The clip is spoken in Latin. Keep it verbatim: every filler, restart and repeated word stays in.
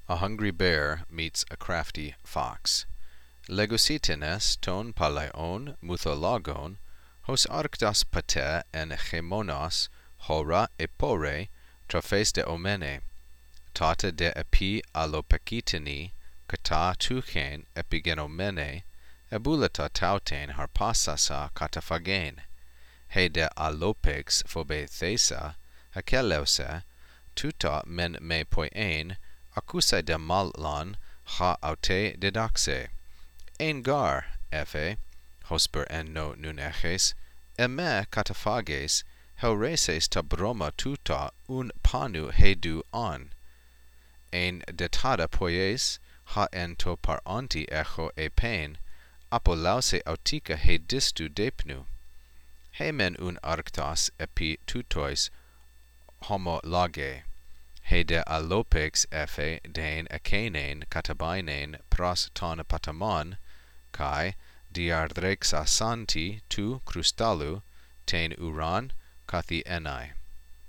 A hungry bear meets a crafty fox. Legositenes ton palaion muthologon, hos arctas pate en hemonas, hora epore, trophes de omene, tata de epi allopekitini, kata tuchen epigenomene, ebulata tauten harpasasa kataphagen, he de allopex phobe thesa, akeleusa, tuta men me poien, acusai de mallan, ha aute didaxe. Ein gar, Ephe, hosper en no nun eches, eme kataphages, heureses tabroma tuta un panu hedu on. Ein detada poies, ha en to par anti echo epen, apolause autica he distu depnu. He men un arctas epi tutois homo lage. He de allopex Ephe dein akenein katabainen pros ton patamon, kai diardrexasanti tu crustalu ten uran kathi enai.